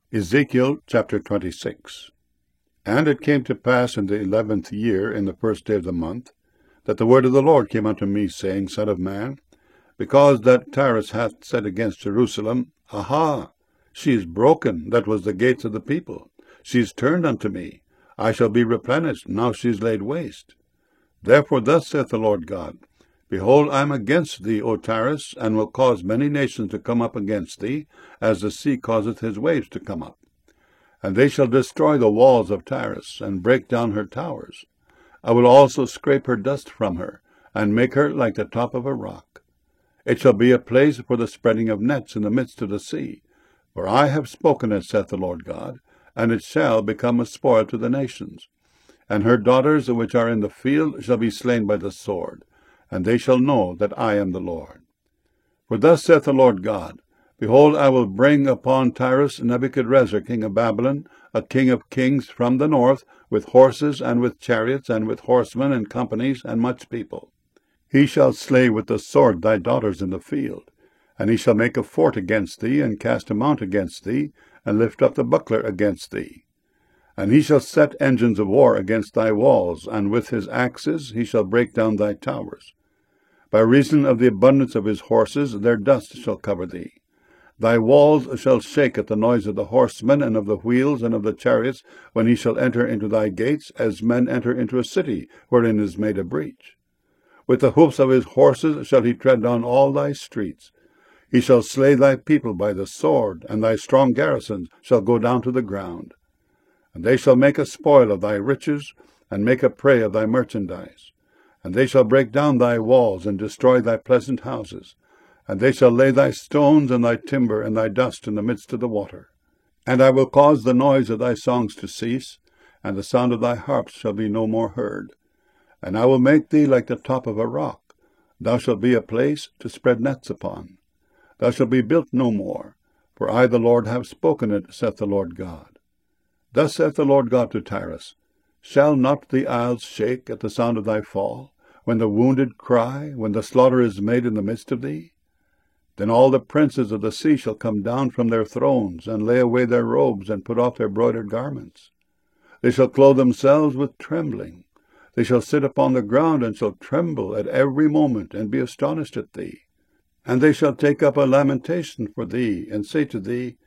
Ezekiel chapter 26. And it came to pass in the 11th year, in the first day of the month, that the word of the Lord came unto me, saying, Son of man, because that Tyrus hath said against Jerusalem, Aha! She is broken, that was the gates of the people. She is turned unto me. I shall be replenished, now she is laid waste. Therefore thus saith the Lord God, Behold, I am against thee, O Tyrus, and will cause many nations to come up against thee, as the sea causeth his waves to come up. And they shall destroy the walls of Tyrus, and break down her towers. I will also scrape her dust from her, and make her like the top of a rock. It shall be a place for the spreading of nets in the midst of the sea. For I have spoken it, saith the Lord God, and it shall become a spoil to the nations. And her daughters which are in the field shall be slain by the sword, and they shall know that I am the Lord. For thus saith the Lord God, Behold, I will bring upon Tyrus Nebuchadrezzar king of Babylon, a king of kings from the north, with horses and with chariots and with horsemen and companies and much people. He shall slay with the sword thy daughters in the field, and he shall make a fort against thee, and cast a mount against thee, and lift up the buckler against thee. And he shall set engines of war against thy walls, and with his axes he shall break down thy towers. By reason of the abundance of his horses, their dust shall cover thee. Thy walls shall shake at the noise of the horsemen, and of the wheels, and of the chariots, when he shall enter into thy gates, as men enter into a city, wherein is made a breach. With the hoofs of his horses shall he tread down all thy streets. He shall slay thy people by the sword, and thy strong garrisons shall go down to the ground. And they shall make a spoil of thy riches, and make a prey of thy merchandise. And they shall break down thy walls, and destroy thy pleasant houses. And they shall lay thy stones, and thy timber, and thy dust in the midst of the water. And I will cause the noise of thy songs to cease, and the sound of thy harps shall be no more heard. And I will make thee like the top of a rock. Thou shalt be a place to spread nets upon. Thou shalt be built no more, for I the Lord have spoken it, saith the Lord God. Thus saith the Lord God to Tyrus, Shall not the isles shake at the sound of thy fall, when the wounded cry, when the slaughter is made in the midst of thee? Then all the princes of the sea shall come down from their thrones, and lay away their robes, and put off their broidered garments. They shall clothe themselves with trembling. They shall sit upon the ground, and shall tremble at every moment, and be astonished at thee. And they shall take up a lamentation for thee, and say to thee,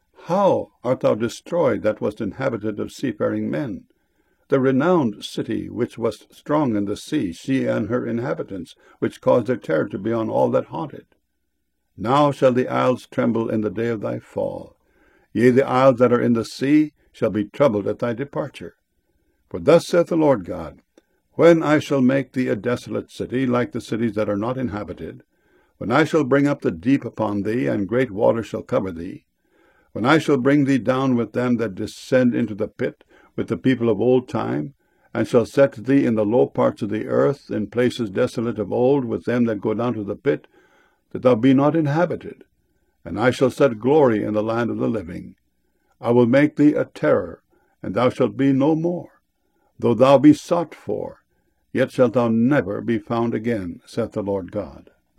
How art thou destroyed that wast inhabited of seafaring men? The renowned city which was strong in the sea, she and her inhabitants, which caused their terror to be on all that haunt it. Now shall the isles tremble in the day of thy fall. Yea, the isles that are in the sea shall be troubled at thy departure. For thus saith the Lord God, When I shall make thee a desolate city, like the cities that are not inhabited, when I shall bring up the deep upon thee, and great waters shall cover thee, when I shall bring thee down with them that descend into the pit, with the people of old time, and shall set thee in the low parts of the earth, in places desolate of old, with them that go down to the pit, that thou be not inhabited, and I shall set glory in the land of the living. I will make thee a terror, and thou shalt be no more. Though thou be sought for, yet shalt thou never be found again, saith the Lord God.